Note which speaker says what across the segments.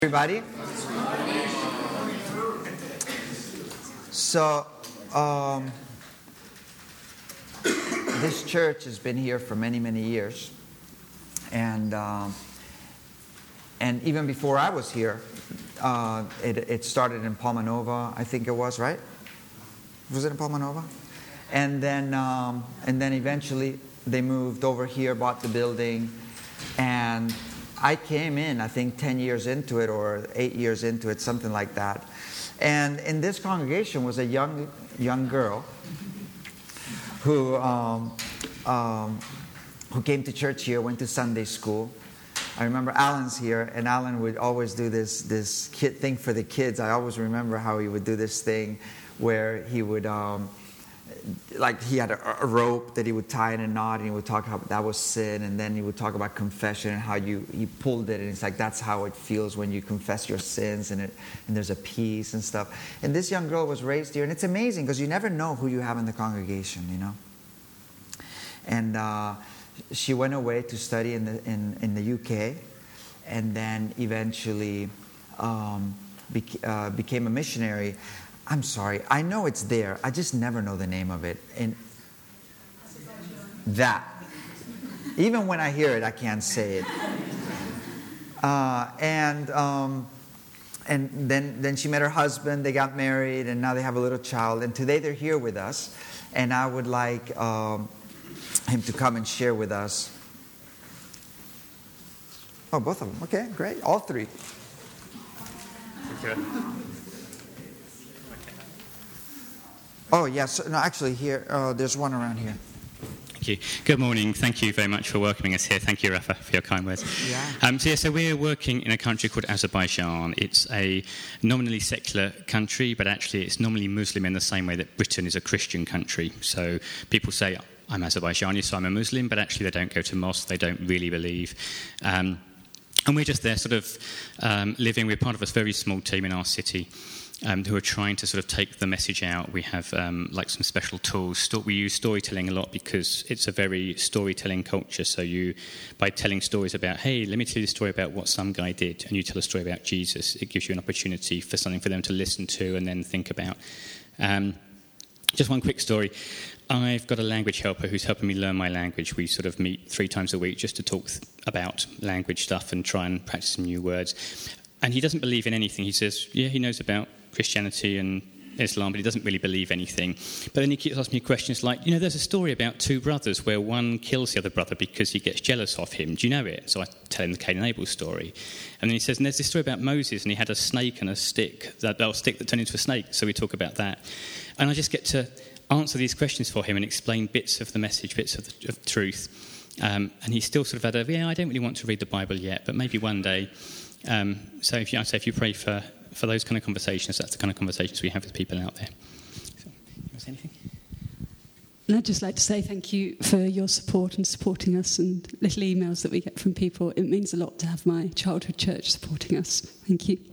Speaker 1: Everybody. So, this church has been here for many, many years, and even before I was here, it started in Palma Nova, I think it was, right? Was it in Palma Nova? And then eventually they moved over here, bought the building, and I came in, I think, 10 years into it or 8 years into it, something like that. And in this congregation was a young girl who came to church here, went to Sunday school. I remember Alan's here, and Alan would always do this kid thing for the kids. I always remember how he would do this thing where he would... like he had a rope that he would tie in a knot, and he would talk about that was sin, and then he would talk about confession and how he pulled it, and it's like that's how it feels when you confess your sins, and there's a peace and stuff. And this young girl was raised here, and it's amazing because you never know who you have in the congregation, you know. And she went away to study in the UK, and then eventually became a missionary. I'm sorry, I know it's there. I just never know the name of it. And that. Even when I hear it, I can't say it. And then she met her husband. They got married, and now they have a little child. And today they're here with us. And I would like him to come and share with us. Oh, both of them. Okay, great. All three.
Speaker 2: Okay.
Speaker 1: Oh, yes. No, actually, here, there's one around here.
Speaker 2: Thank you. Good morning. Thank you very much for welcoming us here. Thank you, Rafa, for your kind words.
Speaker 1: Yeah.
Speaker 2: So we're working in a country called Azerbaijan. It's a nominally secular country, but actually it's nominally Muslim in the same way that Britain is a Christian country. So people say, I'm Azerbaijani, so I'm a Muslim, but actually they don't go to mosque, they don't really believe. And we're just there sort of living. We're part of a very small team in our city. Who are trying to sort of take the message out. We have like some special tools. We use storytelling a lot because it's a very storytelling culture. So by telling stories about, hey, let me tell you the story about what some guy did, and you tell a story about Jesus, it gives you an opportunity for something for them to listen to and then think about. Just one quick story. I've got a language helper who's helping me learn my language. We sort of meet 3 times a week just to talk about language stuff and try and practice some new words. And he doesn't believe in anything. He says, yeah, he knows about Christianity and Islam, but he doesn't really believe anything. But then he keeps asking me questions like, there's a story about 2 brothers where one kills the other brother because he gets jealous of him. Do you know it? So I tell him the Cain and Abel story. And then he says, and there's this story about Moses, and he had a snake and a stick that turned into a snake. So we talk about that. And I just get to answer these questions for him and explain bits of the message, bits of the truth. And he's still sort of I don't really want to read the Bible yet, but maybe one day. So if you pray for those kind of conversations, that's the kind of conversations we have with people out there. So, you want to say anything?
Speaker 3: And I'd just like to say thank you for your support and supporting us, and little emails that we get from people. It means a lot to have my childhood church supporting us. Thank you.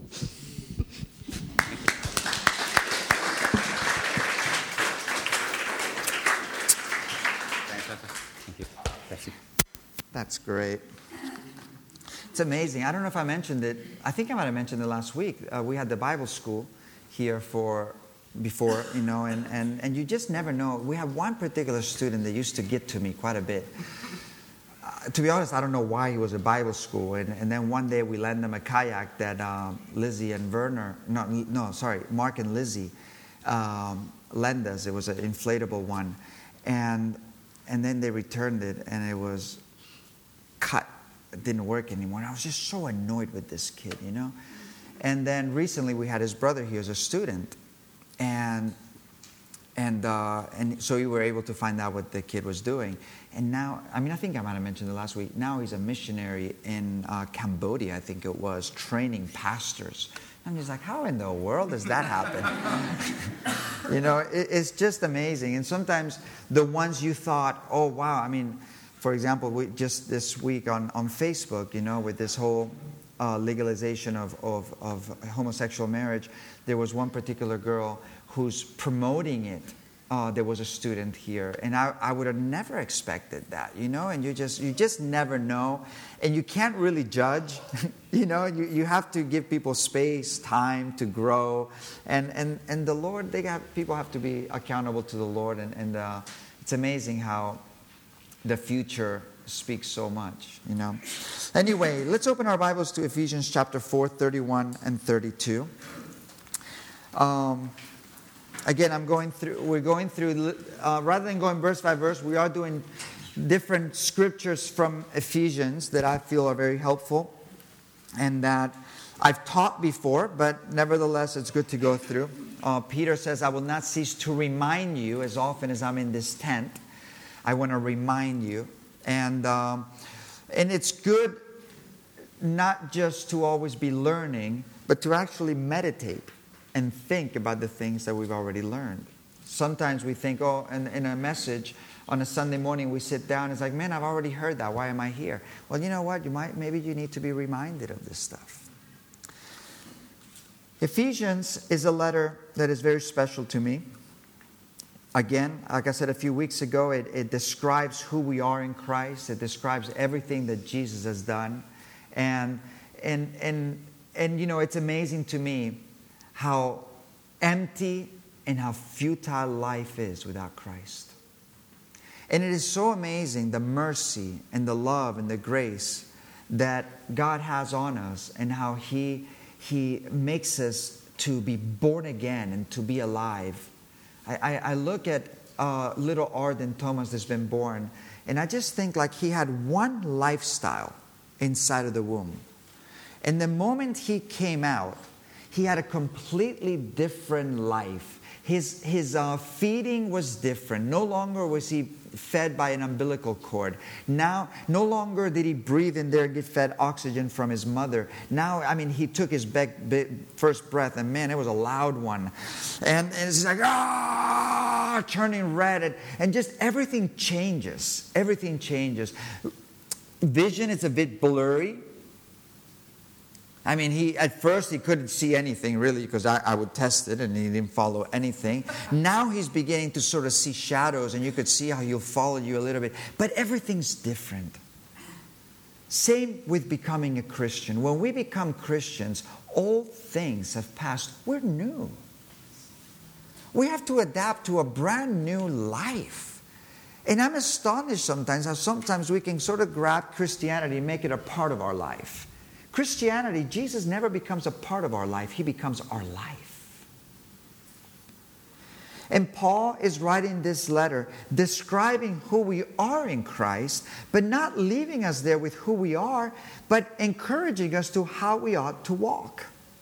Speaker 2: Thank you. Bless you.
Speaker 1: That's great. It's amazing. I don't know if I mentioned it. I think I might have mentioned it last week. We had the Bible school here before, and you just never know. We have one particular student that used to get to me quite a bit. To be honest, I don't know why he was at Bible school. And then one day we lent them a kayak that Mark and Lizzie lent us. It was an inflatable one. And then they returned it, and it was cut. It didn't work anymore. And I was just so annoyed with this kid, And then recently we had his brother here as a student, and so we were able to find out what the kid was doing. And now, I think I might have mentioned it last week. Now he's a missionary in Cambodia, I think it was, training pastors. I'm just like, how in the world does that happen? It's just amazing. And sometimes the ones you thought, oh wow, for example, we just this week on Facebook, with this whole legalization of homosexual marriage, there was one particular girl who's promoting it. There was a student here, and I would have never expected that, And you just never know, and you can't really judge You know, you have to give people space, time to grow. And the Lord, people have to be accountable to the Lord. And it's amazing how the future speaks so much, you know. Anyway, let's open our Bibles to Ephesians chapter 4, 31 and 32. Again, we're going through, rather than going verse by verse, we are doing different scriptures from Ephesians that I feel are very helpful and that I've taught before, but nevertheless, it's good to go through. Peter says, I will not cease to remind you as often as I'm in this tent. I want to remind you. And it's good not just to always be learning, but to actually meditate and think about the things that we've already learned. Sometimes we think, in a message on a Sunday morning, we sit down, it's like, man, I've already heard that. Why am I here? Well, you know what? Maybe you need to be reminded of this stuff. Ephesians is a letter that is very special to me. Again, like I said a few weeks ago, it describes who we are in Christ. It describes everything that Jesus has done. And you know, it's amazing to me how empty and how futile life is without Christ. And it is so amazing the mercy and the love and the grace that God has on us and how He makes us to be born again and to be alive. I look at little Arden Thomas that's been born, and I just think like he had one lifestyle inside of the womb. And the moment he came out, he had a completely different life. His feeding was different. No longer was he fed by an umbilical cord. Now, no longer did he breathe in there and get fed oxygen from his mother. Now, I mean, he took his first breath, and man, it was a loud one. And it's like, turning red. And just everything changes. Everything changes. Vision is a bit blurry. I mean, at first he couldn't see anything really because I would test it and he didn't follow anything. Now he's beginning to sort of see shadows and you could see how he'll follow you a little bit. But everything's different. Same with becoming a Christian. When we become Christians, old things have passed. We're new. We have to adapt to a brand new life. And I'm astonished sometimes how sometimes we can sort of grab Christianity and make it a part of our life. Christianity, Jesus never becomes a part of our life. He becomes our life. And Paul is writing this letter describing who we are in Christ, but not leaving us there with who we are, but encouraging us to how we ought to walk.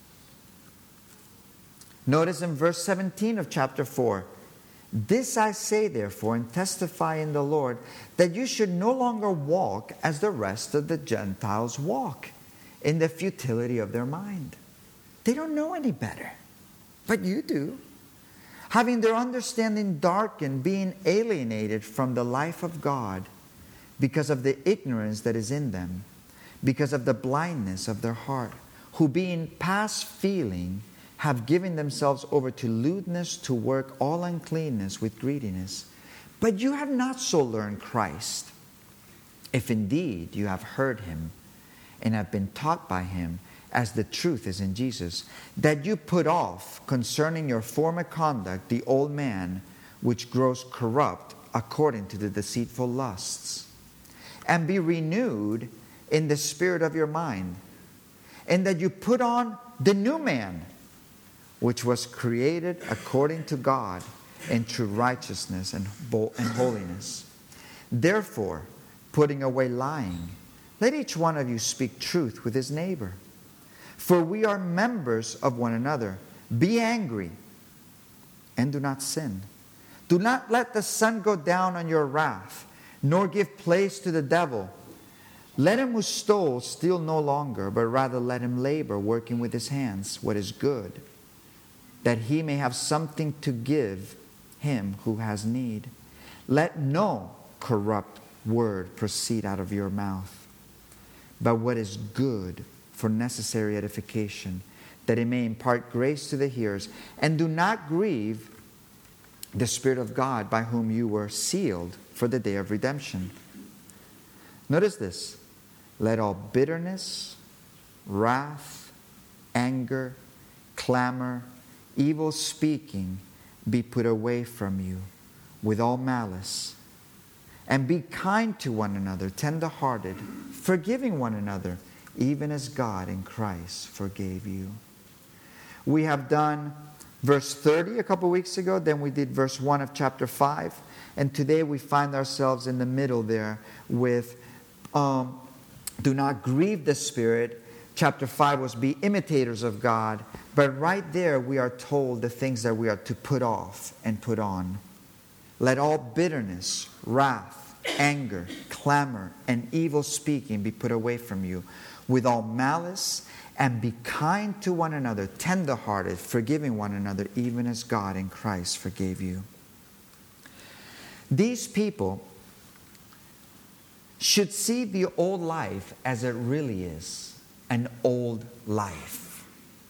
Speaker 1: Notice in verse 17 of chapter 4, "This I say, therefore, and testify in the Lord, that you should no longer walk as the rest of the Gentiles walk, in the futility of their mind." They don't know any better, but you do. "Having their understanding darkened, being alienated from the life of God because of the ignorance that is in them, because of the blindness of their heart, who being past feeling have given themselves over to lewdness, to work all uncleanness with greediness. But you have not so learned Christ, if indeed you have heard Him and have been taught by Him, as the truth is in Jesus, that you put off concerning your former conduct the old man, which grows corrupt according to the deceitful lusts, and be renewed in the spirit of your mind, and that you put on the new man, which was created according to God in true righteousness and holiness. Therefore, putting away lying, let each one of you speak truth with his neighbor. For we are members of one another. Be angry and do not sin. Do not let the sun go down on your wrath, nor give place to the devil. Let him who stole steal no longer, but rather let him labor, working with his hands what is good, that he may have something to give him who has need. Let no corrupt word proceed out of your mouth, but what is good for necessary edification, that it may impart grace to the hearers. And do not grieve the Spirit of God, by whom you were sealed for the day of redemption. Notice this. Let all bitterness wrath, anger, clamor, evil speaking be put away from you with all malice. And be kind to one another, tender-hearted, forgiving one another, even as God in Christ forgave you. We have done verse 30 a couple weeks ago. Then we did verse 1 of chapter 5. And today we find ourselves in the middle there with do not grieve the Spirit. Chapter 5 was be imitators of God. But right there we are told the things that we are to put off and put on. Let all bitterness, wrath, anger, clamor, and evil speaking be put away from you, with all malice, and be kind to one another, tender-hearted, forgiving one another, even as God in Christ forgave you. These people should see the old life as it really is, an old life.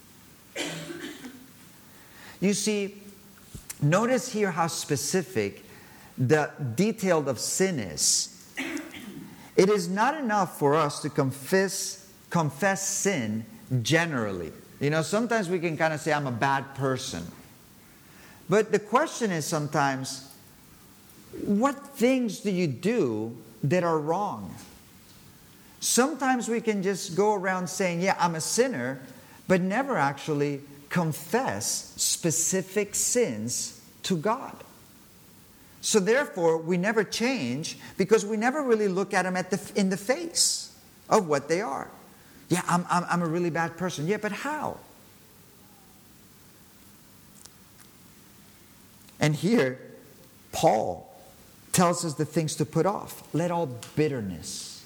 Speaker 1: You see, notice here how specific the detail of sin is. It is not enough for us to confess sin generally. You know, sometimes we can kind of say, I'm a bad person. But the question is sometimes, what things do you do that are wrong? Sometimes we can just go around saying, yeah, I'm a sinner, but never actually confess specific sins to God. So therefore, we never change because we never really look at them in the face of what they are. Yeah, I'm a really bad person. Yeah, but how? And here, Paul tells us the things to put off. Let all bitterness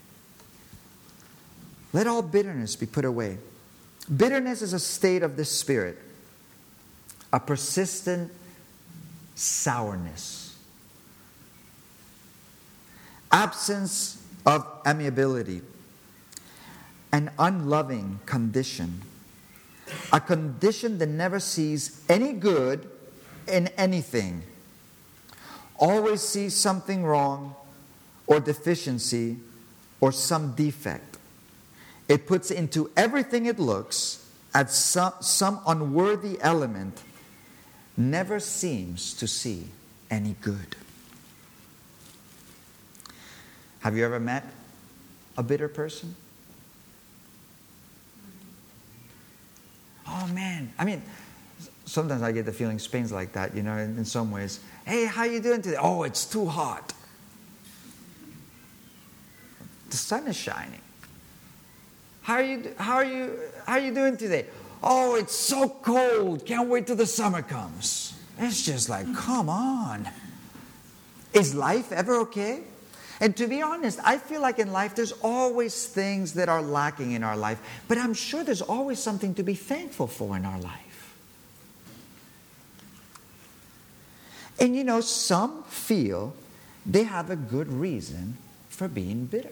Speaker 1: be put away. Bitterness is a state of the spirit, a persistent sourness, absence of amiability, an unloving condition, a condition that never sees any good in anything, always sees something wrong or deficiency or some defect. It puts into everything it looks at some unworthy element, never seems to see any good. Have you ever met a bitter person? Oh man, I mean, sometimes I get the feeling Spain's like that, you know, in some ways. Hey, how you doing today? Oh, it's too hot. The sun is shining. How are you doing today? Oh, it's so cold. Can't wait till the summer comes. It's just like, come on. Is life ever okay? And to be honest, I feel like in life there's always things that are lacking in our life, but I'm sure there's always something to be thankful for in our life. And you know, some feel they have a good reason for being bitter.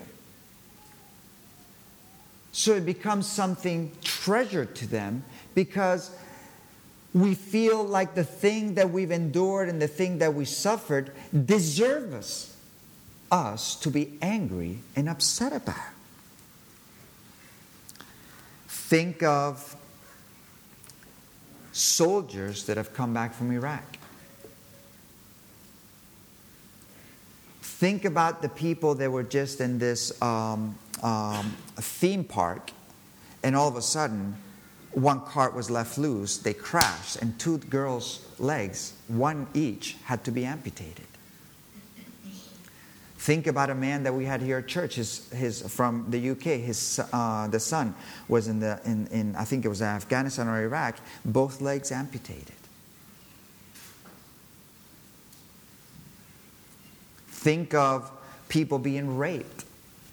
Speaker 1: So it becomes something treasured to them because we feel like the thing that we've endured and the thing that we suffered deserve us to be angry and upset about. Think of soldiers that have come back from Iraq. Think about the people that were just in this theme park, and all of a sudden, one cart was left loose. They crashed, and two girls' legs, one each, had to be amputated. Think about a man that we had here at church. His from the UK. The son was in I think it was Afghanistan or Iraq. Both legs amputated. Think of people being raped.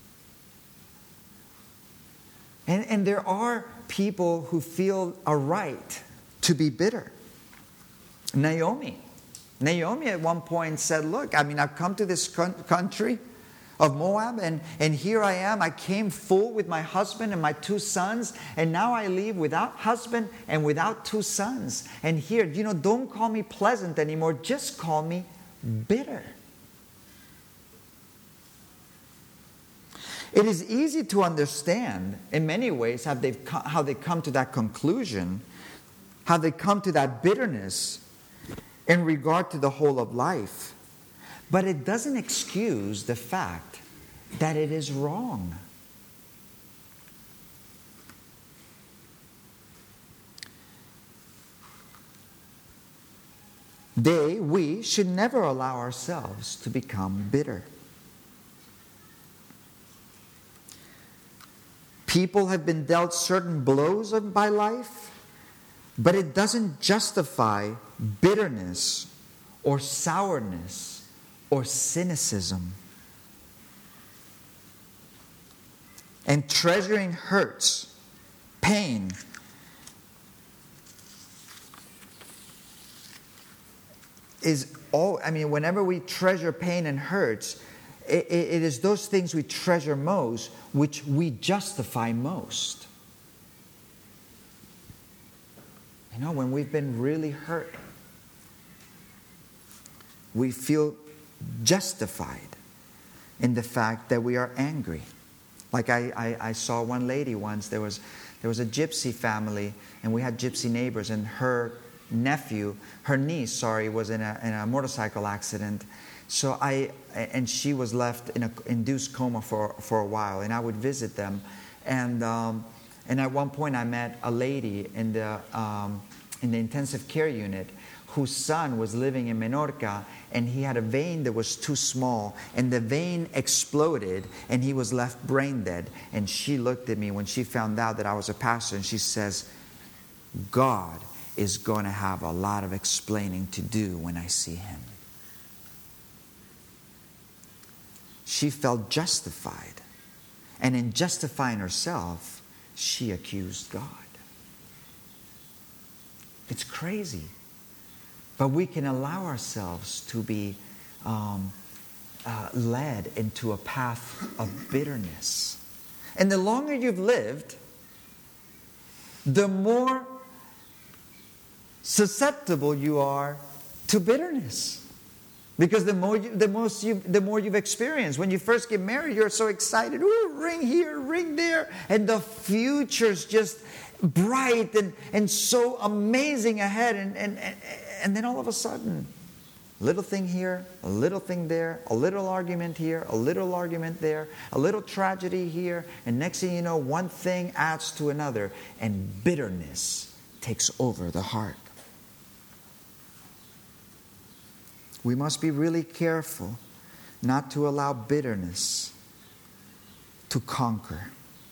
Speaker 1: And there are people who feel a right to be bitter. Naomi at one point said, look, I mean, I've come to this country of Moab, and here I am. I came full with my husband and my two sons, and now I leave without husband and without two sons. And here, you know, don't call me pleasant anymore. Just call me bitter. It is easy to understand in many ways how they come to that conclusion, how they come to that bitterness in regard to the whole of life. But it doesn't excuse the fact that it is wrong. We should never allow ourselves to become bitter. People have been dealt certain blows by life, but it doesn't justify bitterness or sourness or cynicism. And treasuring hurts, pain, is all, whenever we treasure pain and hurts, it is those things we treasure most which we justify most. When we've been really hurt, we feel justified in the fact that we are angry. Like I saw one lady once, there was a gypsy family, and we had gypsy neighbors, and her niece, was in a motorcycle accident. And she was left in an induced coma for a while, and I would visit them. And at one point I met a lady in the intensive care unit whose son was living in Menorca, and he had a vein that was too small, and the vein exploded, and he was left brain dead. And she looked at me when she found out that I was a pastor, and she says, God is going to have a lot of explaining to do when I see him. She felt justified. And in justifying herself, she accused God. It's crazy. But we can allow ourselves to be led into a path of bitterness. And the longer you've lived, the more susceptible you are to bitterness. Because the more you've experienced. When you first get married, you're so excited. Ooh, ring here, ring there. And the future's just bright and so amazing ahead. And then all of a sudden, a little thing here, a little thing there, a little argument here, a little argument there, a little tragedy here. And next thing you know, one thing adds to another. And bitterness takes over the heart. We must be really careful not to allow bitterness to conquer.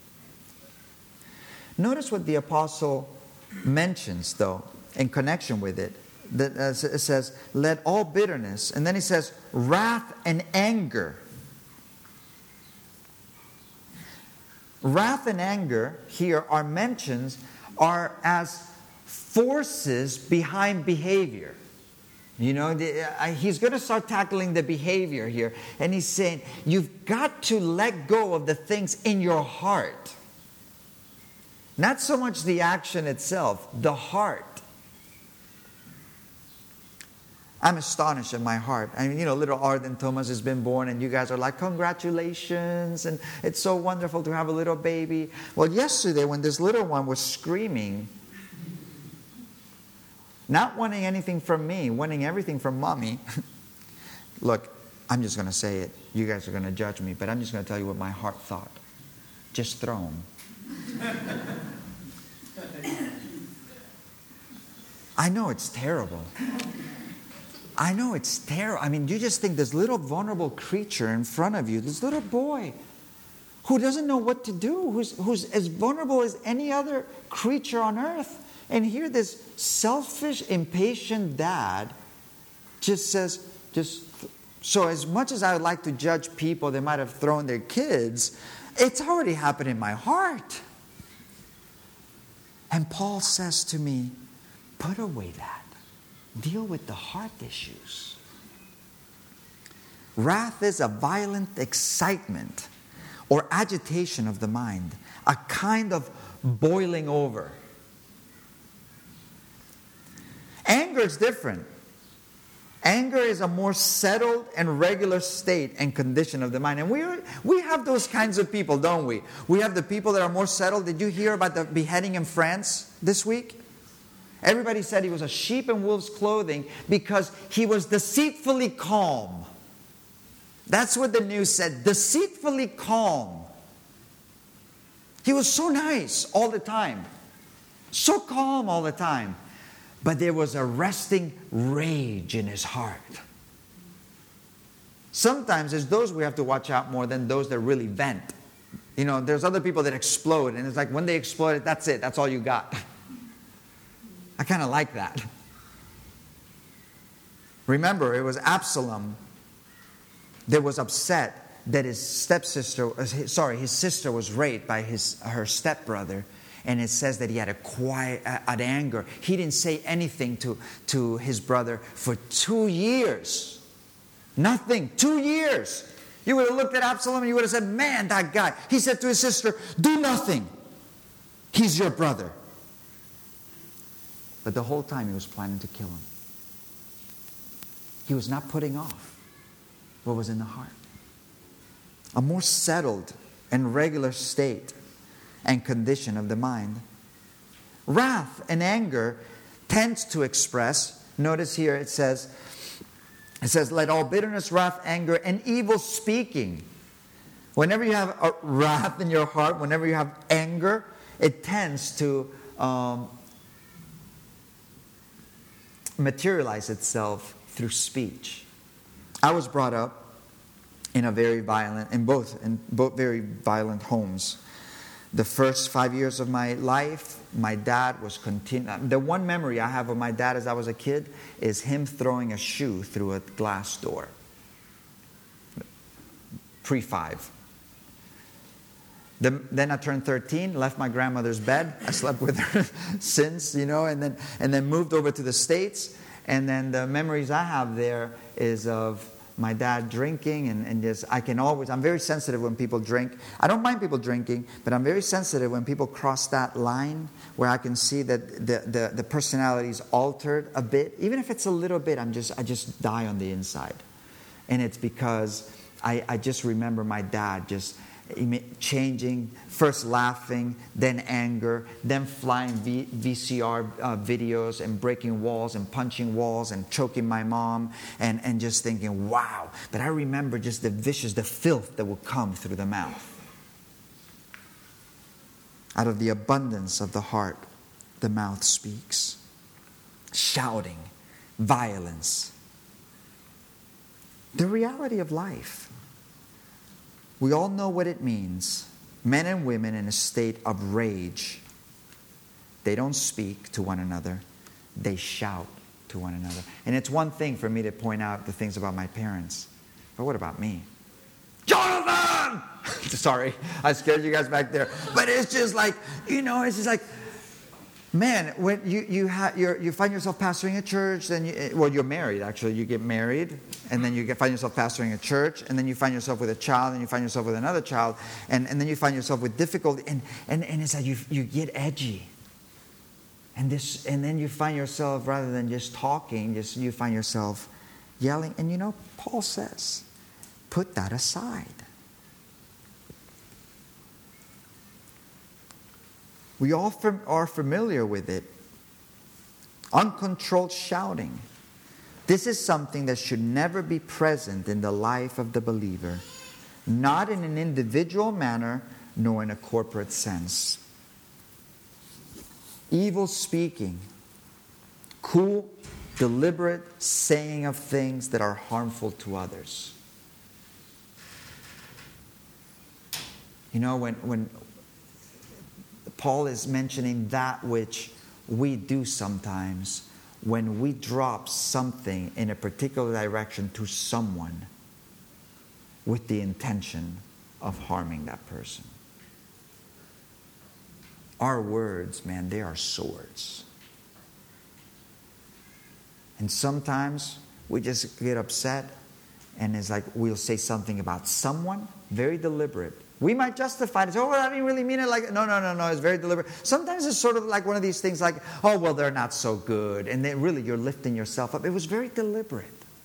Speaker 1: Notice what the apostle mentions, though, in connection with it. It says, let all bitterness, and then he says, wrath and anger. Wrath and anger here are are as forces behind behavior. He's going to start tackling the behavior here. And he's saying, you've got to let go of the things in your heart. Not so much the action itself, the heart. I'm astonished at my heart. Little Arden Thomas has been born, and you guys are like, congratulations, and it's so wonderful to have a little baby. Well, yesterday when this little one was screaming, not wanting anything from me, wanting everything from mommy. Look, I'm just going to say it. You guys are going to judge me, but I'm just going to tell you what my heart thought. Just throw him. I know it's terrible. You just think this little vulnerable creature in front of you, this little boy who doesn't know what to do, who's as vulnerable as any other creature on earth. And here this selfish, impatient dad just says, so as much as I would like to judge people that might have thrown their kids, it's already happened in my heart. And Paul says to me, put away that. Deal with the heart issues. Wrath is a violent excitement or agitation of the mind, a kind of boiling over. Anger is different. Anger is a more settled and regular state and condition of the mind. And we have those kinds of people, don't we? We have the people that are more settled. Did you hear about the beheading in France this week? Everybody said he was a sheep in wolf's clothing because he was deceitfully calm. That's what the news said, deceitfully calm. He was so nice all the time, so calm all the time. But there was a resting rage in his heart. Sometimes it's those we have to watch out more than those that really vent. You know, there's other people that explode, and it's like when they explode, that's it. That's all you got. I kind of like that. Remember, it was Absalom that was upset that his sister was raped by her stepbrother. And it says that he had an anger. He didn't say anything to his brother for 2 years. Nothing. 2 years. You would have looked at Absalom and you would have said, man, that guy. He said to his sister, do nothing. He's your brother. But the whole time he was planning to kill him. He was not putting off what was in the heart. A more settled and regular state and condition of the mind. Wrath and anger tends to express, notice here it says, let all bitterness, wrath, anger, and evil speaking. Whenever you have a wrath in your heart, whenever you have anger, it tends to materialize itself through speech. I was brought up in both very violent homes. The first 5 years of my life, my dad was the one memory I have of my dad as I was a kid is him throwing a shoe through a glass door. Pre-5. Then I turned 13, left my grandmother's bed. I slept with her since, and then moved over to the States. And then the memories I have there is of my dad drinking and just, I'm very sensitive when people drink. I don't mind people drinking, but I'm very sensitive when people cross that line where I can see that the personality is altered a bit. Even if it's a little bit, I just die on the inside. And it's because I just remember my dad just changing, first laughing, then anger, then flying VCR videos and breaking walls and punching walls and choking my mom and just thinking, wow. But I remember just the filth that would come through the mouth. Out of the abundance of the heart, the mouth speaks. Shouting, violence. The reality of life. We all know what it means. Men and women in a state of rage. They don't speak to one another. They shout to one another. And it's one thing for me to point out the things about my parents. But what about me? Jonathan! Sorry, I scared you guys back there. But it's just like, it's just like, man, when you find yourself pastoring a church, then you're married, actually. You get married, and then you find yourself pastoring a church, and then you find yourself with a child, and you find yourself with another child, and then you find yourself with difficulty, and it's like you get edgy. And then you find yourself, rather than just talking, you find yourself yelling. And Paul says, put that aside. We all are familiar with it. Uncontrolled shouting. This is something that should never be present in the life of the believer, not in an individual manner, nor in a corporate sense. Evil speaking, cool, deliberate saying of things that are harmful to others. When Paul is mentioning that which we do sometimes when we drop something in a particular direction to someone with the intention of harming that person. Our words, man, they are swords. And sometimes we just get upset and it's like we'll say something about someone, very deliberate. We might justify it. Say, I didn't really mean it like, no, it's very deliberate. Sometimes it's sort of like one of these things like, they're not so good. And then really you're lifting yourself up. It was very deliberate.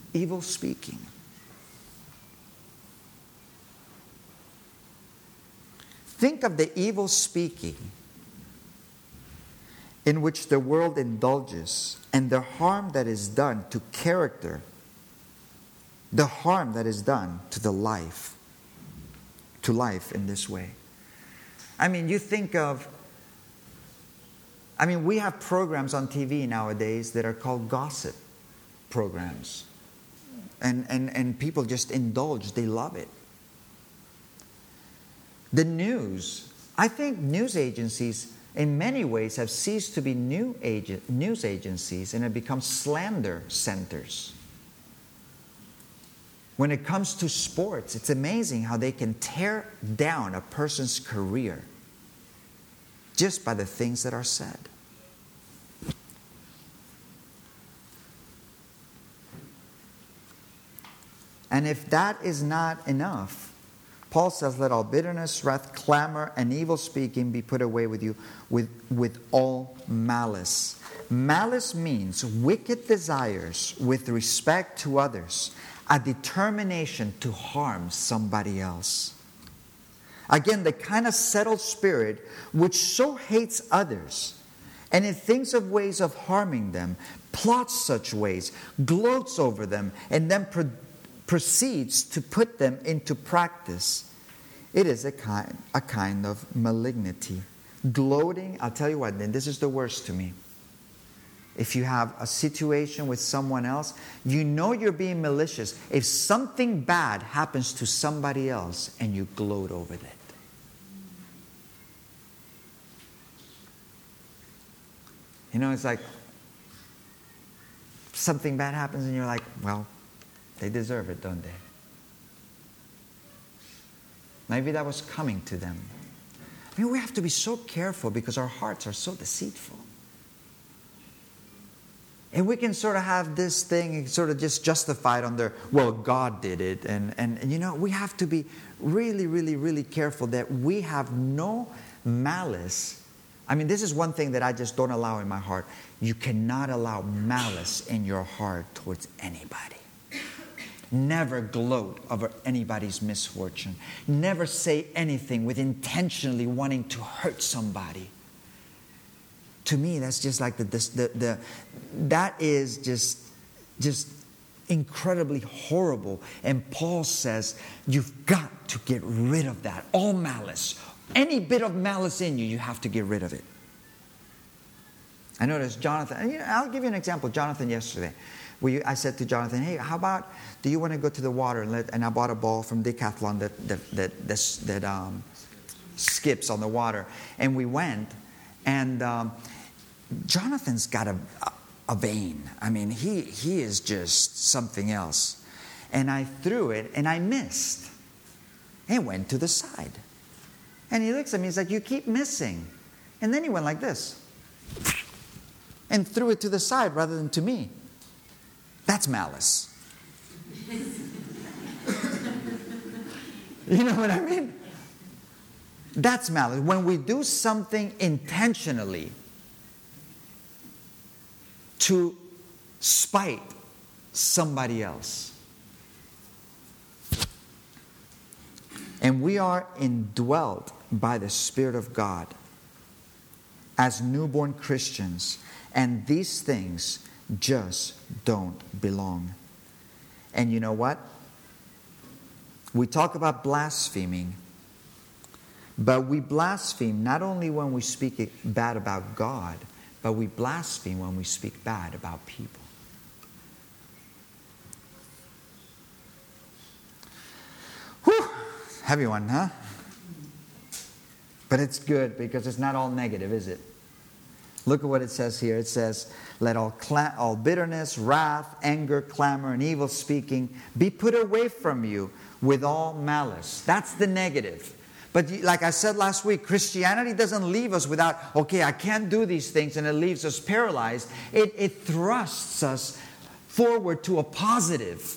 Speaker 1: evil speaking. Think of the evil speaking in which the world indulges and the harm that is done to character, the harm that is done to life in this way. I mean, you think of, we have programs on TV nowadays that are called gossip programs. And people just indulge, they love it. The news, I think news agencies in many ways have ceased to be news agencies and have become slander centers. When it comes to sports, it's amazing how they can tear down a person's career just by the things that are said. And if that is not enough, Paul says, let all bitterness, wrath, clamor, and evil speaking be put away with you with all malice. Malice means wicked desires with respect to others, a determination to harm somebody else. Again, the kind of settled spirit which so hates others and it thinks of ways of harming them, plots such ways, gloats over them, and then proceeds to put them into practice. It is a kind of malignity. Gloating, I'll tell you what, then this is the worst to me. If you have a situation with someone else, you know you're being malicious if something bad happens to somebody else and you gloat over it. It's like something bad happens and you're like, well, they deserve it, don't they? Maybe that was coming to them. We have to be so careful because our hearts are so deceitful. And we can sort of have this thing sort of just justified under, well, God did it. And we have to be really, really, really careful that we have no malice. This is one thing that I just don't allow in my heart. You cannot allow malice in your heart towards anybody. Never gloat over anybody's misfortune. Never say anything with intentionally wanting to hurt somebody. To me, that's just like that is just incredibly horrible. And Paul says, you've got to get rid of that. All malice. Any bit of malice in you, you have to get rid of it. I noticed Jonathan, I'll give you an example. Jonathan yesterday. I said to Jonathan, hey, how about, do you want to go to the water? And I bought a ball from Decathlon that skips on the water. And we went, and Jonathan's got a vein. He is just something else. And I threw it, and I missed. It went to the side. And he looks at me, he's like, you keep missing. And then he went like this. And threw it to the side rather than to me. That's malice. You know what I mean? That's malice. When we do something intentionally to spite somebody else. And we are indwelt by the Spirit of God as newborn Christians. And these things just don't belong. And you know what? We talk about blaspheming, but we blaspheme not only when we speak bad about God, but we blaspheme when we speak bad about people. Whew! Heavy one, huh? But it's good because it's not all negative, is it? Look at what it says here. It says, let all bitterness, wrath, anger, clamor, and evil speaking be put away from you with all malice. That's the negative. But like I said last week, Christianity doesn't leave us without, okay, I can't do these things, and it leaves us paralyzed. It thrusts us forward to a positive.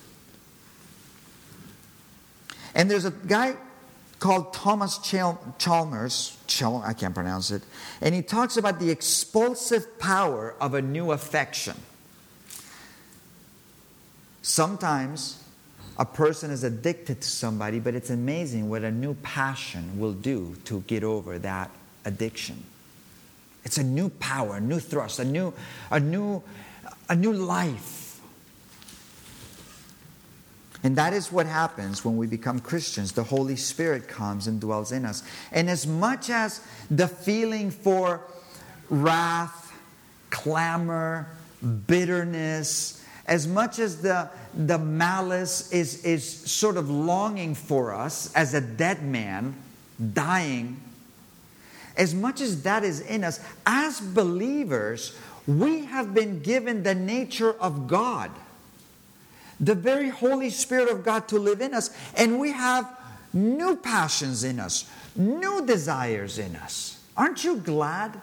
Speaker 1: And there's a guy called Thomas Chalmers, I can't pronounce it, and he talks about the expulsive power of a new affection. Sometimes a person is addicted to somebody, but it's amazing what a new passion will do to get over that addiction. It's a new power, a new thrust, a new life. And that is what happens when we become Christians. The Holy Spirit comes and dwells in us. And as much as the feeling for wrath, clamor, bitterness, as much as the malice is sort of longing for us as a dead man dying, as much as that is in us, as believers, we have been given the nature of God, the very Holy Spirit of God to live in us, and we have new passions in us, new desires in us. Aren't you glad?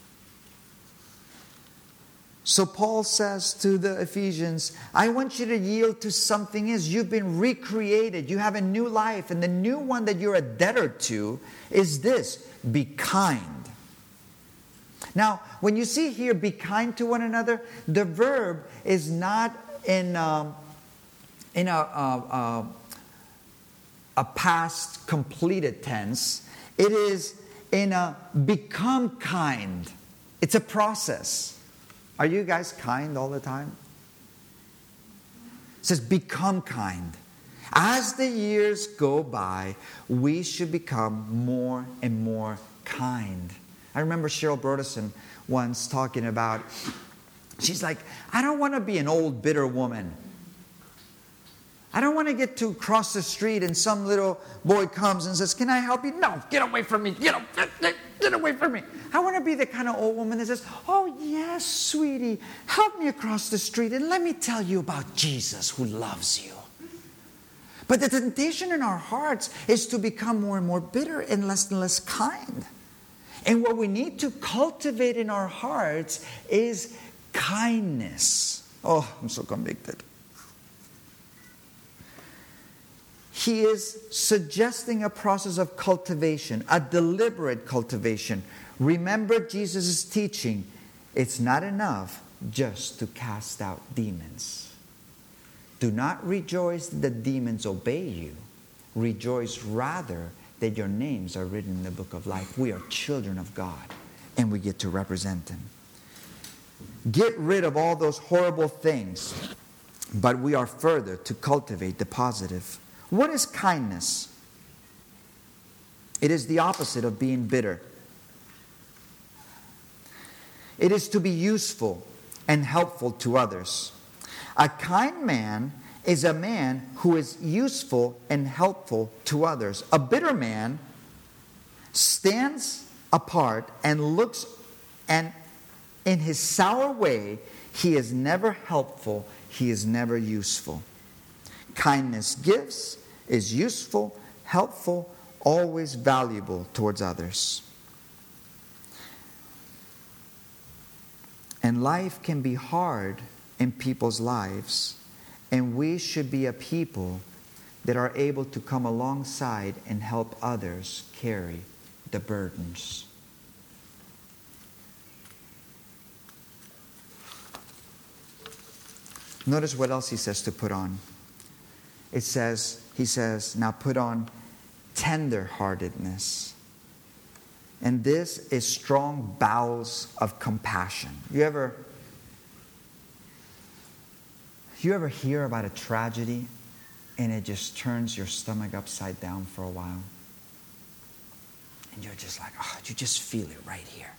Speaker 1: So Paul says to the Ephesians, I want you to yield to something else. You've been recreated. You have a new life. And the new one that you're a debtor to is this: be kind. Now, when you see here, be kind to one another, the verb is not in a past completed tense. It is in a become kind. It's a process. Are you guys kind all the time? It says become kind. As the years go by, we should become more and more kind. I remember Cheryl Broderson once talking about, she's like, I don't want to be an old bitter woman. I don't want to get to cross the street and some little boy comes and says, can I help you? No, get away from me. Get away from me. I want to be the kind of old woman that says, oh yes, sweetie, help me across the street and let me tell you about Jesus who loves you. But the temptation in our hearts is to become more and more bitter and less kind. And what we need to cultivate in our hearts is kindness. Oh, I'm so convicted. He is suggesting a process of cultivation, a deliberate cultivation. Remember Jesus' teaching. It's not enough just to cast out demons. Do not rejoice that the demons obey you. Rejoice rather that your names are written in the book of life. We are children of God, and we get to represent Him. Get rid of all those horrible things, but we are further to cultivate the positive. What is kindness? It is the opposite of being bitter. It is to be useful and helpful to others. A kind man is a man who is useful and helpful to others. A bitter man stands apart and looks, and in his sour way, he is never helpful, he is never useful. Kindness gives, is useful, helpful, always valuable towards others. And life can be hard in people's lives, and we should be a people that are able to come alongside and help others carry the burdens. Notice what else he says to put on. He says, now put on tender-heartedness. And this is strong bowels of compassion. You ever hear about a tragedy and it just turns your stomach upside down for a while? And you're just like, oh, you just feel it right here.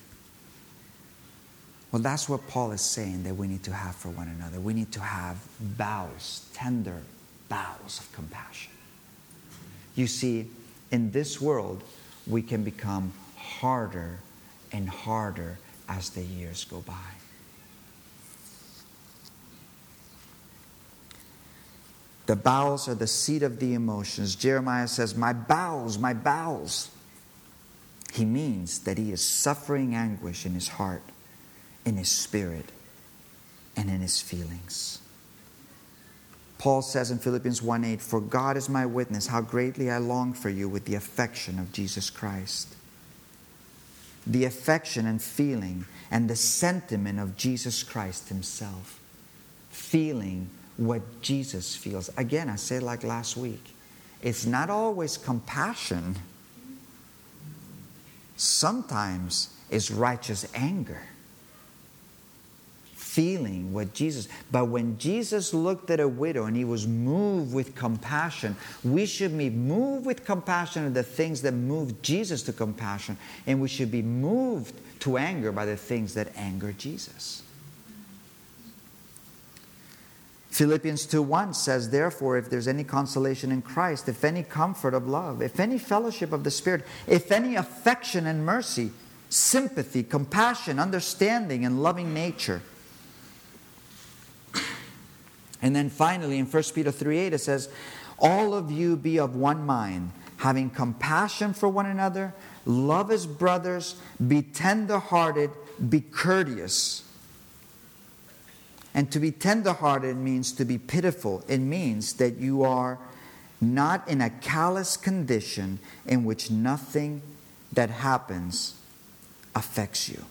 Speaker 1: Well, that's what Paul is saying that we need to have for one another. We need to have bowels, tender bowels of compassion. You see, in this world, we can become harder and harder as the years go by. The bowels are the seat of the emotions. Jeremiah says, my bowels, my bowels. He means that he is suffering anguish in his heart, in his spirit, and in his feelings. Paul says in Philippians 1:8, for God is my witness, how greatly I long for you with the affection of Jesus Christ. The affection and feeling and the sentiment of Jesus Christ himself. Feeling what Jesus feels. Again, I said like last week, it's not always compassion. Sometimes it's righteous anger. Feeling what Jesus... But when Jesus looked at a widow and he was moved with compassion, we should be moved with compassion at the things that moved Jesus to compassion. And we should be moved to anger by the things that anger Jesus. Philippians 2:1 says, therefore, if there's any consolation in Christ, if any comfort of love, if any fellowship of the Spirit, if any affection and mercy, sympathy, compassion, understanding, and loving nature. And then finally in 1 Peter 3:8 it says, all of you be of one mind, having compassion for one another, love as brothers, be tender-hearted, be courteous. And to be tender-hearted means to be pitiful. It means that you are not in a callous condition in which nothing that happens affects you.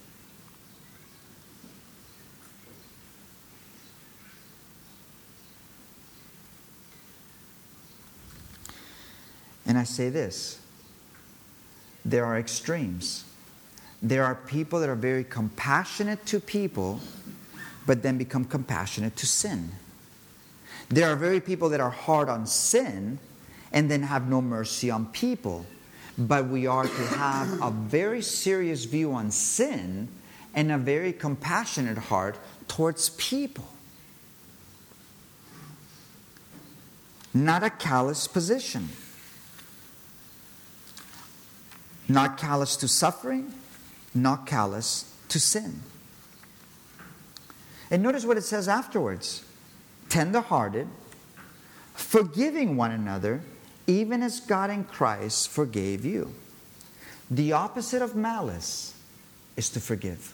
Speaker 1: And I say this, there are extremes. There are people that are very compassionate to people, but then become compassionate to sin. There are very people that are hard on sin and then have no mercy on people. But we are to have a very serious view on sin and a very compassionate heart towards people. Not a callous position. Not callous to suffering, not callous to sin. And notice what it says afterwards. Tender-hearted, forgiving one another, even as God in Christ forgave you. The opposite of malice is to forgive.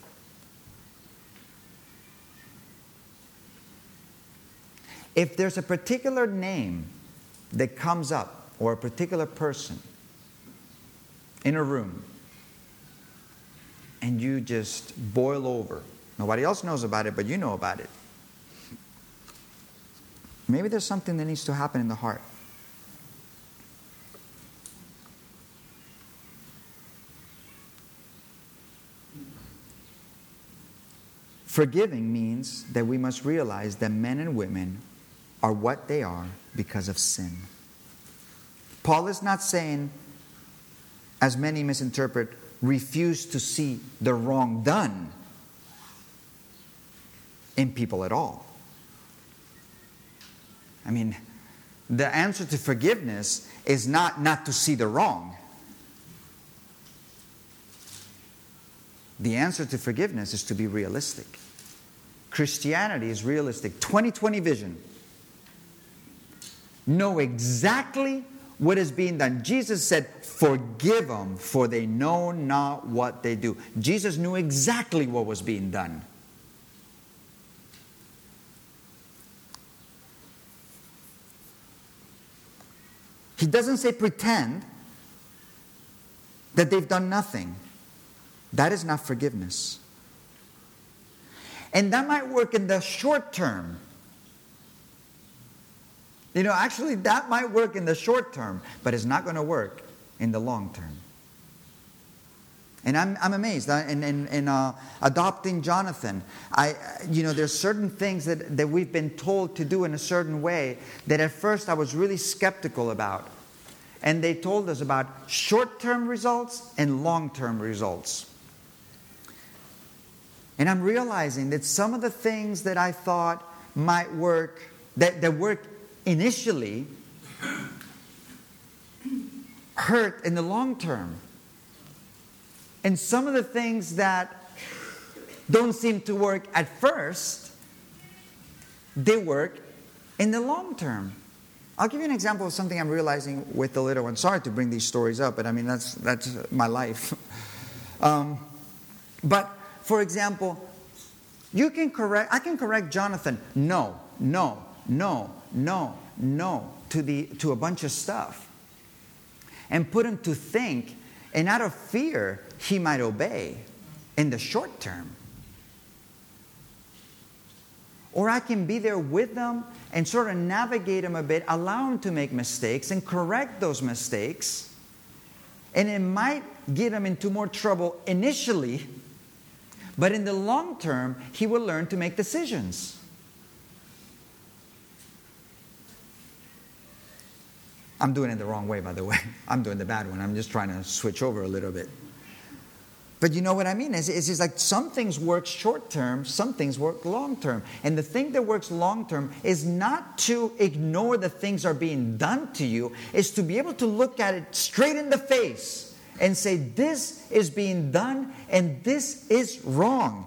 Speaker 1: If there's a particular name that comes up, or a particular person in a room, and you just boil over, nobody else knows about it, but you know about it, maybe there's something that needs to happen in the heart. Forgiving means that we must realize that men and women are what they are because of sin. Paul is not saying, as many misinterpret, refuse to see the wrong done in people at all. I mean, the answer to forgiveness is not to see the wrong. The answer to forgiveness is to be realistic. Christianity is realistic. 20/20 vision. Know exactly what is being done. Jesus said, forgive them, for they know not what they do. Jesus knew exactly what was being done. He doesn't say pretend that they've done nothing. That is not forgiveness. And that might work in the short term. Actually, that might work in the short term, but it's not going to work in the long term. And I'm amazed. In adopting Jonathan, there's certain things that we've been told to do in a certain way that at first I was really skeptical about. And they told us about short-term results and long-term results. And I'm realizing that some of the things that I thought might work, that work initially, hurt in the long term. And some of the things that don't seem to work at first, they work in the long term. I'll give you an example of something I'm realizing with the little one. Sorry to bring these stories up, but I mean, that's my life. But, for example, I can correct Jonathan, no, to a bunch of stuff. And put him to think, and out of fear, he might obey in the short term. or I can be there with them and sort of navigate them a bit, allow them to make mistakes and correct those mistakes. And it might get them into more trouble initially, but in the long term, he will learn to make decisions. I'm doing it the wrong way, by the way. I'm doing the bad one. I'm just trying to switch over a little bit. But you know what I mean? It's just like some things work short term, some things work long term. And the thing that works long term is not to ignore the things are being done to you, is to be able to look at it straight in the face and say, this is being done and this is wrong.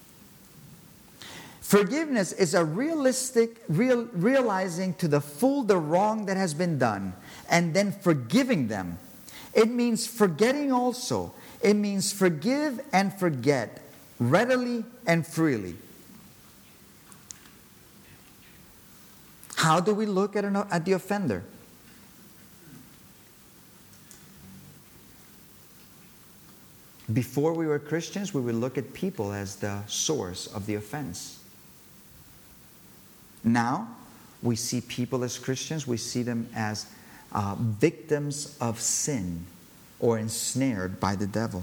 Speaker 1: Forgiveness is a realizing to the full the wrong that has been done and then forgiving them. It means forgetting also. It means forgive and forget readily and freely. How do we look at the offender? Before we were Christians, we would look at people as the source of the offense. Now, we see people as Christians, we see them as victims of sin or ensnared by the devil.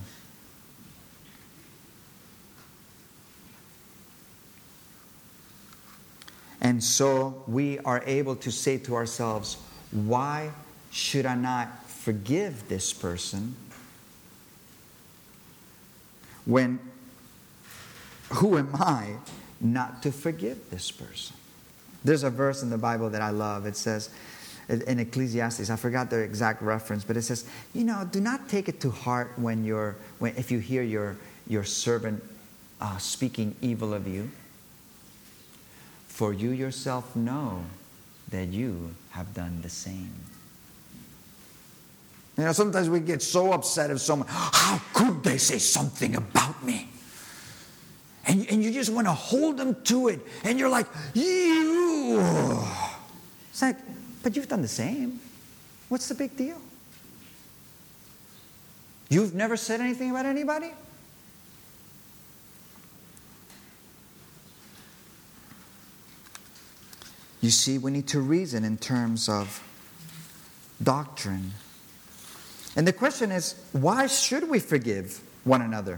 Speaker 1: And so we are able to say to ourselves, why should I not forgive this person when who am I not to forgive this person? There's a verse in the Bible that I love. It says, in Ecclesiastes, I forgot the exact reference, but it says, do not take it to heart if you hear your servant speaking evil of you, for you yourself know that you have done the same. Sometimes we get so upset if someone, how could they say something about me? And you just want to hold them to it. And you're like, you. It's like, but you've done the same. What's the big deal? You've never said anything about anybody? You see, we need to reason in terms of doctrine. And the question is, why should we forgive one another?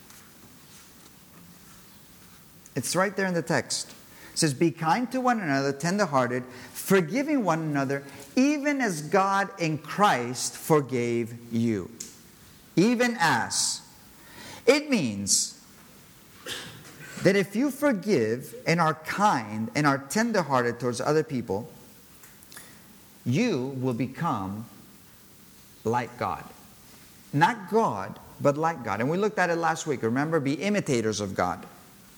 Speaker 1: It's right there in the text. It says, be kind to one another, tender-hearted, forgiving one another, even as God in Christ forgave you. Even as. It means that if you forgive and are kind and are tender-hearted towards other people, you will become like God. Not God, but like God. And we looked at it last week. Remember, be imitators of God.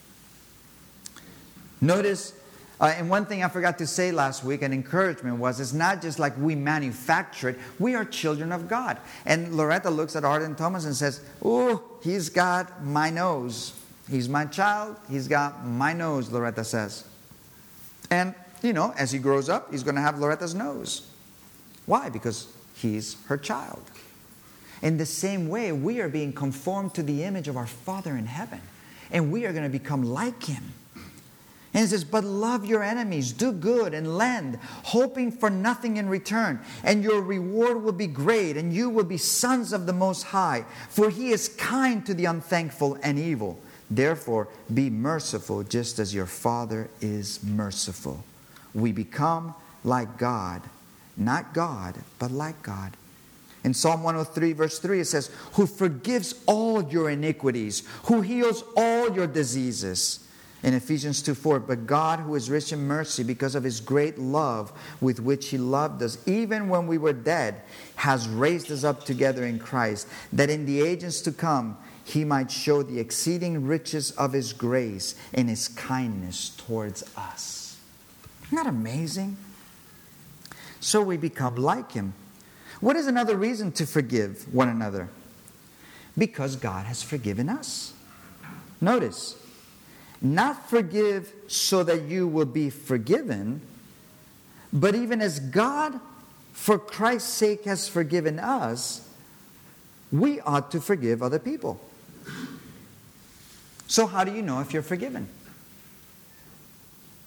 Speaker 1: Notice, and one thing I forgot to say last week, an encouragement was, it's not just like we manufacture it. We are children of God. And Loretta looks at Arden Thomas and says, oh, he's got my nose. He's my child. He's got my nose, Loretta says. And, as he grows up, he's going to have Loretta's nose. Why? Because he's her child. In the same way, we are being conformed to the image of our Father in heaven. And we are going to become like him. And it says, but love your enemies, do good and lend, hoping for nothing in return. And your reward will be great, and you will be sons of the Most High. For he is kind to the unthankful and evil. Therefore, be merciful, just as your Father is merciful. We become like God. Not God, but like God. In Psalm 103, verse 3, it says, who forgives all your iniquities, who heals all your diseases. In Ephesians 2:4, but God, who is rich in mercy, because of his great love with which he loved us, even when we were dead, has raised us up together in Christ, that in the ages to come he might show the exceeding riches of his grace and his kindness towards us. Isn't that amazing? So we become like him. What is another reason to forgive one another? Because God has forgiven us. Notice, not forgive so that you will be forgiven, but even as God, for Christ's sake, has forgiven us, we ought to forgive other people. So how do you know if you're forgiven?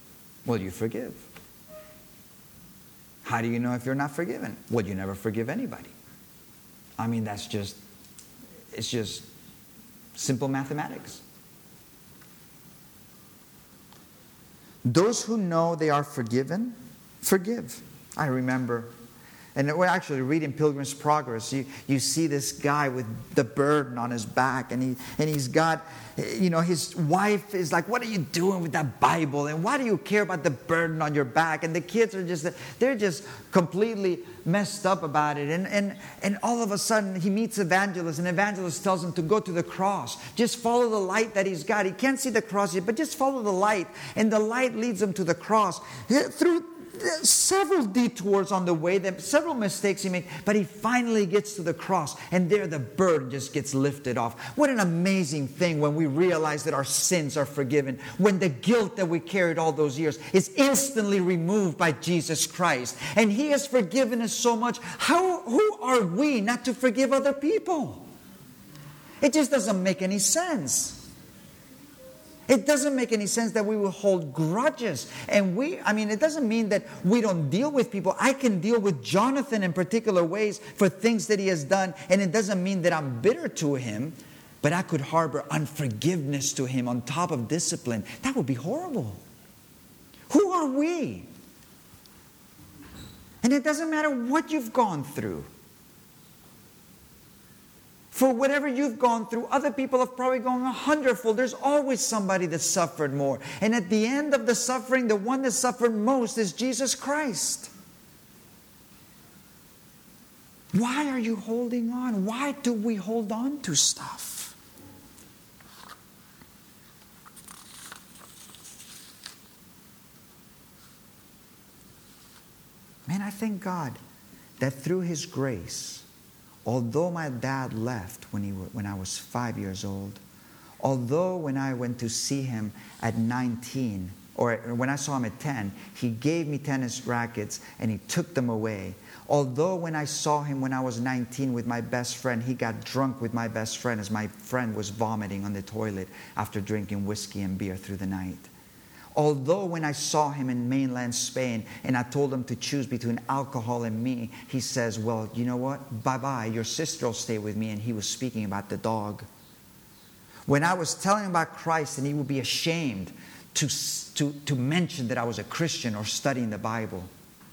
Speaker 1: Well, you forgive. How do you know if you're not forgiven? Well, you never forgive anybody. I mean, it's just simple mathematics. Those who know they are forgiven, forgive. I remember, and we actually read in Pilgrim's Progress, you see this guy with the burden on his back, and he's got, his wife is like, what are you doing with that Bible? And why do you care about the burden on your back? And the kids are they're just completely messed up about it. And all of a sudden, he meets Evangelist, and Evangelist tells him to go to the cross. Just follow the light that he's got. He can't see the cross yet, but just follow the light. And the light leads him to the cross. Through several detours on the way, several mistakes he made, but he finally gets to the cross, and there the burden just gets lifted off. What an amazing thing when we realize that our sins are forgiven, when the guilt that we carried all those years is instantly removed by Jesus Christ, and He has forgiven us so much. Who are we not to forgive other people? It just doesn't make any sense. It doesn't make any sense that we will hold grudges. And it doesn't mean that we don't deal with people. I can deal with Jonathan in particular ways for things that he has done. And it doesn't mean that I'm bitter to him. But I could harbor unforgiveness to him on top of discipline. That would be horrible. Who are we? And it doesn't matter what you've gone through. For whatever you've gone through, other people have probably gone 100-fold. There's always somebody that suffered more. And at the end of the suffering, the one that suffered most is Jesus Christ. Why are you holding on? Why do we hold on to stuff? Man, I thank God that through His grace, although my dad left when I was 5 years old, although when I went to see him at 19, or when I saw him at 10, he gave me tennis rackets and he took them away. Although when I saw him when I was 19 with my best friend, he got drunk with my best friend as my friend was vomiting on the toilet after drinking whiskey and beer through the night. Although when I saw him in mainland Spain and I told him to choose between alcohol and me, he says, well, you know what? Bye-bye. Your sister will stay with me. And he was speaking about the dog. When I was telling him about Christ, and he would be ashamed to mention that I was a Christian or studying the Bible.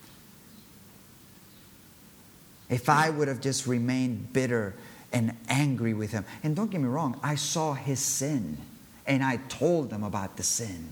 Speaker 1: If I would have just remained bitter and angry with him. And don't get me wrong, I saw his sin. And I told him about the sin.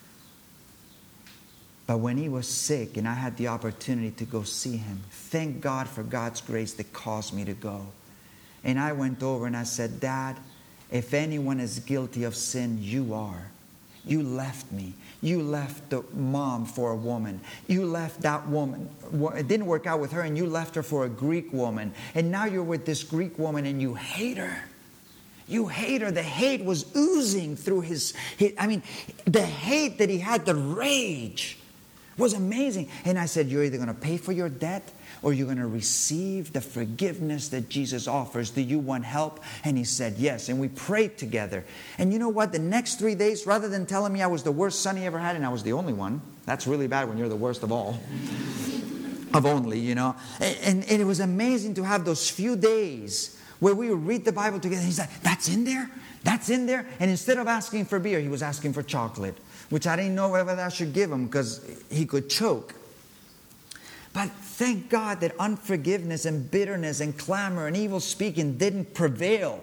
Speaker 1: But when he was sick and I had the opportunity to go see him, thank God for God's grace that caused me to go. And I went over and I said, Dad, if anyone is guilty of sin, you are. You left me. You left the mom for a woman. You left that woman. It didn't work out with her, and you left her for a Greek woman. And now you're with this Greek woman and you hate her. You hate her. The hate was oozing through the hate that he had, the rage was amazing. And I said, you're either going to pay for your debt or you're going to receive the forgiveness that Jesus offers. Do you want help? And he said, yes. And we prayed together. And you know what? The next 3 days, rather than telling me I was the worst son he ever had, and I was the only one. That's really bad when you're the worst of all. Of only, you know. And it was amazing to have those few days where we would read the Bible together. He's like, that's in there? That's in there? And instead of asking for beer, he was asking for chocolate, which I didn't know whether I should give him because he could choke. But thank God that unforgiveness and bitterness and clamor and evil speaking didn't prevail.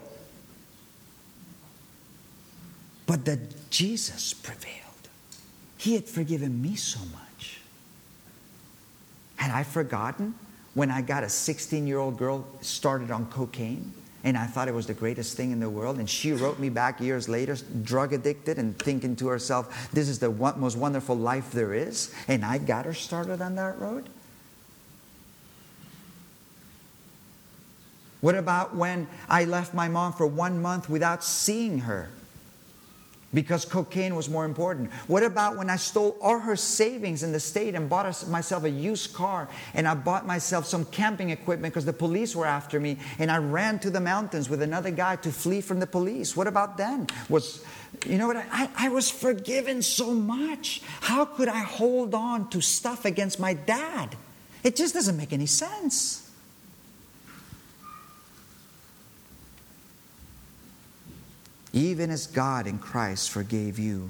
Speaker 1: But that Jesus prevailed. He had forgiven me so much. Had I forgotten when I got a 16-year-old girl started on cocaine? And I thought it was the greatest thing in the world. And she wrote me back years later, drug addicted, and thinking to herself, this is the most wonderful life there is. And I got her started on that road. What about when I left my mom for 1 month without seeing her? because cocaine was more important? What about when I stole all her savings in the state and bought myself a used car, and I bought myself some camping equipment because the police were after me, and I ran to the mountains with another guy to flee from the police? What about then? You know what? I was forgiven so much. How could I hold on to stuff against my dad? It just doesn't make any sense. Even as God in Christ forgave you.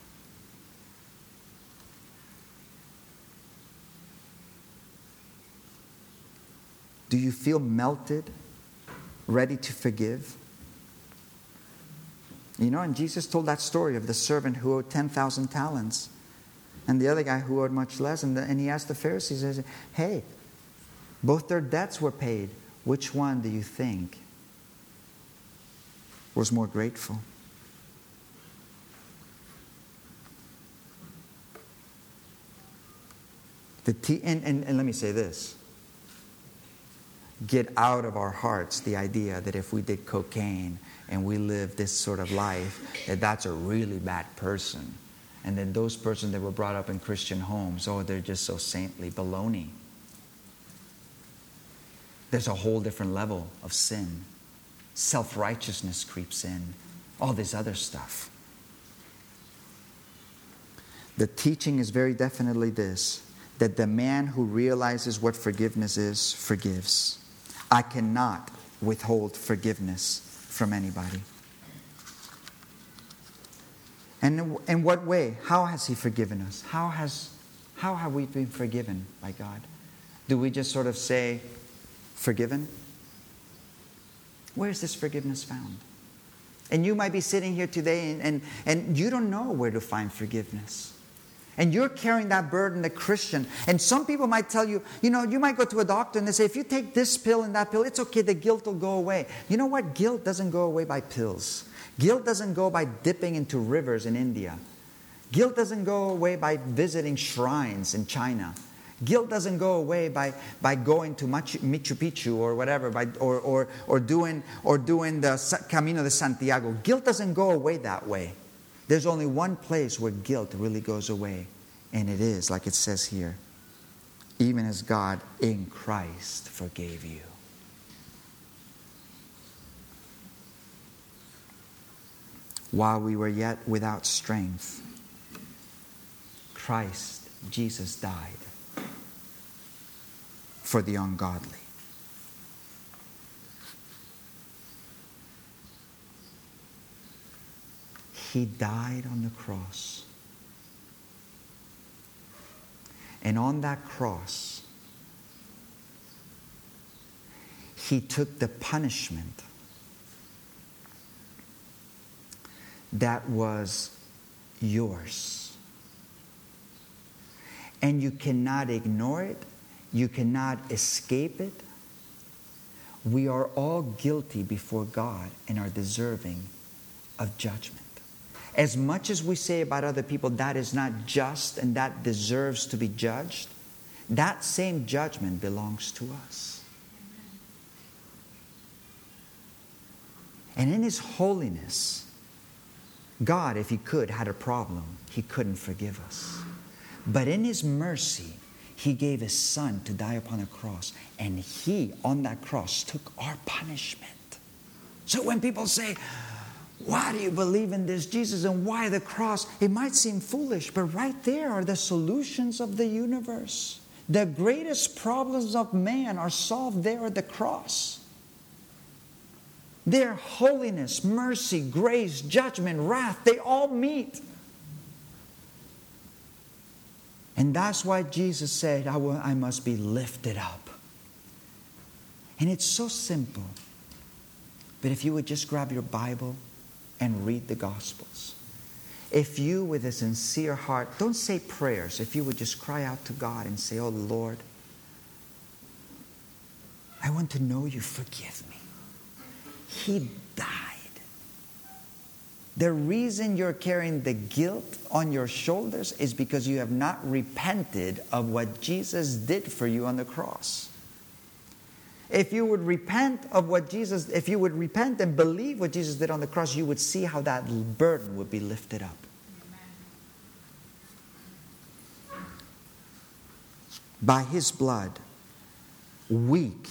Speaker 1: Do you feel melted, ready to forgive? You know, and Jesus told that story of the servant who owed 10,000 talents and the other guy who owed much less. And he asked the Pharisees, hey, both their debts were paid. Which one do you think was more grateful? And let me say this. Get out of our hearts the idea that if we did cocaine and we live this sort of life, that's a really bad person. And then those persons that were brought up in Christian homes, they're just so saintly. Baloney. There's a whole different level of sin. Self-righteousness creeps in. All this other stuff. The teaching is very definitely this, that the man who realizes what forgiveness is, forgives. I cannot withhold forgiveness from anybody. And in what way? How has He forgiven us? How have we been forgiven by God? Do we just sort of say, forgiven? Where is this forgiveness found? And you might be sitting here today and you don't know where to find forgiveness. And you're carrying that burden, the Christian. And some people might tell you, you might go to a doctor and they say, if you take this pill and that pill, it's okay, the guilt will go away. You know what? Guilt doesn't go away by pills. Guilt doesn't go by dipping into rivers in India. Guilt doesn't go away by visiting shrines in China. Guilt doesn't go away by going to Machu Picchu or whatever, or doing the Camino de Santiago. Guilt doesn't go away that way. There's only one place where guilt really goes away, and it is, like it says here, even as God in Christ forgave you. While we were yet without strength, Christ, Jesus, died for the ungodly. He died on the cross. And on that cross, He took the punishment that was yours. And you cannot ignore it. You cannot escape it. We are all guilty before God and are deserving of judgment. As much as we say about other people that is not just and that deserves to be judged, that same judgment belongs to us. And in His holiness, God, if He could, had a problem. He couldn't forgive us. But in His mercy, He gave His Son to die upon a cross. And He, on that cross, took our punishment. So when people say, why do you believe in this Jesus and why the cross? It might seem foolish, but right there are the solutions of the universe. The greatest problems of man are solved there at the cross. There, holiness, mercy, grace, judgment, wrath, they all meet. And that's why Jesus said, I must be lifted up. And it's so simple. But if you would just grab your Bible and read the Gospels. If you, with a sincere heart, don't say prayers. If you would just cry out to God and say, oh Lord, I want to know you, forgive me. He died. The reason you're carrying the guilt on your shoulders is because you have not repented of what Jesus did for you on the cross. if you would repent of what Jesus, if you would repent and believe what Jesus did on the cross, you would see how that burden would be lifted up. By His blood, weak,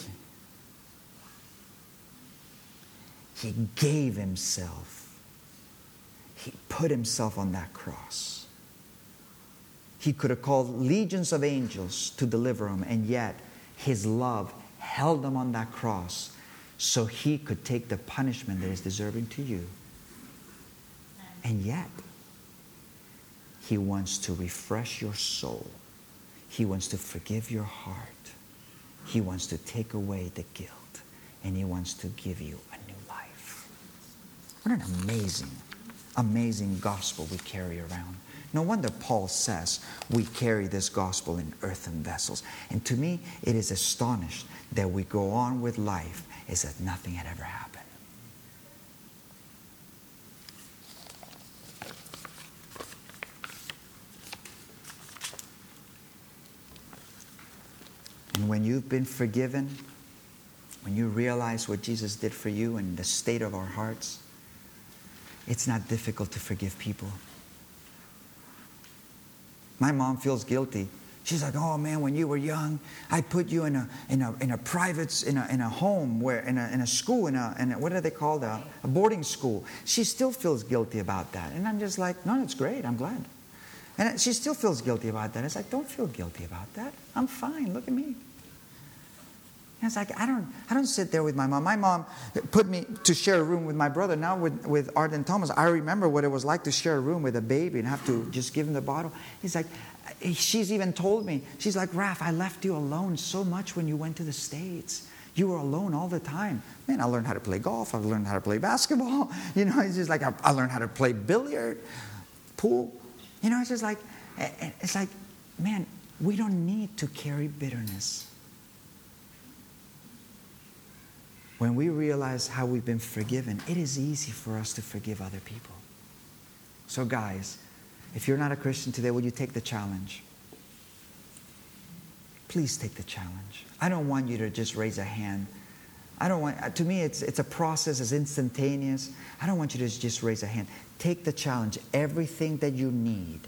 Speaker 1: He gave Himself. He put Himself on that cross. He could have called legions of angels to deliver Him, and yet His love held Him on that cross so He could take the punishment that is deserving to you. And yet, He wants to refresh your soul. He wants to forgive your heart. He wants to take away the guilt. And He wants to give you a new life. What an amazing, amazing gospel we carry around. No wonder Paul says we carry this gospel in earthen vessels. And to me, it is astonished that we go on with life as if nothing had ever happened. And when you've been forgiven, when you realize what Jesus did for you and the state of our hearts, it's not difficult to forgive people. My mom feels guilty. She's like, "Oh man, when you were young, I put you in a private in a home where in a school in a what are they called, a boarding school." She still feels guilty about that, and I'm just like, "No, it's great. I'm glad." And she still feels guilty about that. It's like, "Don't feel guilty about that. I'm fine. Look at me." And it's like, I don't sit there with my mom. My mom put me to share a room with my brother. Now with Art and Thomas, I remember what it was like to share a room with a baby and have to just give him the bottle. He's like, she's even told me, she's like, "Raph, I left you alone so much when you went to the States. You were alone all the time." Man, I learned how to play golf. I learned how to play basketball. You know, it's just like, I learned how to play billiard, pool. You know, it's just like, man, we don't need to carry bitterness. When we realize how we've been forgiven, it is easy for us to forgive other people. So guys, if you're not a Christian today, will you take the challenge? Please take the challenge. I don't want you to just raise a hand. To me, it's a process, it's instantaneous. I don't want you to just raise a hand. Take the challenge. Everything that you need,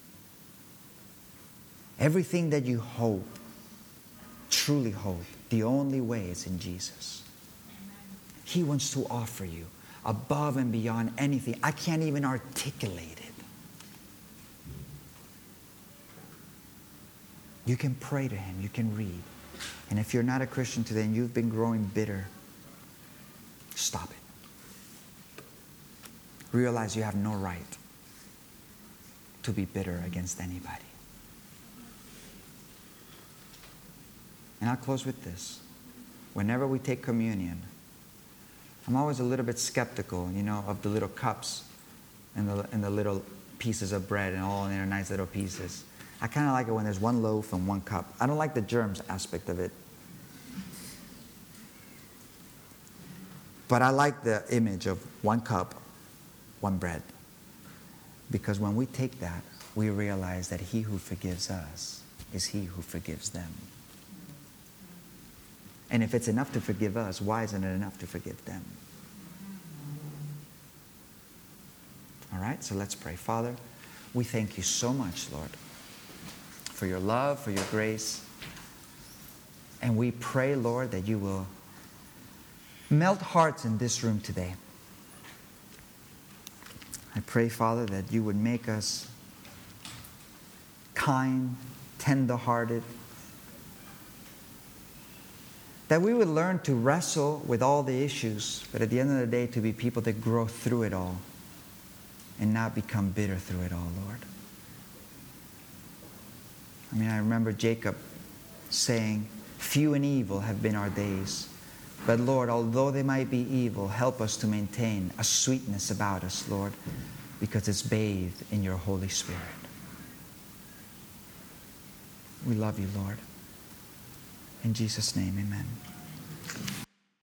Speaker 1: everything that you hope, truly hope, the only way is in Jesus. He wants to offer you above and beyond anything. I can't even articulate it. You can pray to Him. You can read. And if you're not a Christian today and you've been growing bitter, stop it. Realize you have no right to be bitter against anybody. And I'll close with this. Whenever we take communion, I'm always a little bit skeptical, of the little cups and the little pieces of bread and all in their nice little pieces. I kind of like it when there's one loaf and one cup. I don't like the germs aspect of it. But I like the image of one cup, one bread. Because when we take that, we realize that He who forgives us is He who forgives them. And if it's enough to forgive us, why isn't it enough to forgive them? All right, so let's pray. Father, we thank You so much, Lord, for Your love, for Your grace. And we pray, Lord, that You will melt hearts in this room today. I pray, Father, that You would make us kind, tender-hearted, that we would learn to wrestle with all the issues, but at the end of the day, to be people that grow through it all and not become bitter through it all, Lord. I remember Jacob saying, "Few and evil have been our days. But Lord, although they might be evil, help us to maintain a sweetness about us, Lord, because it's bathed in Your Holy Spirit." We love You, Lord. In Jesus' name, amen.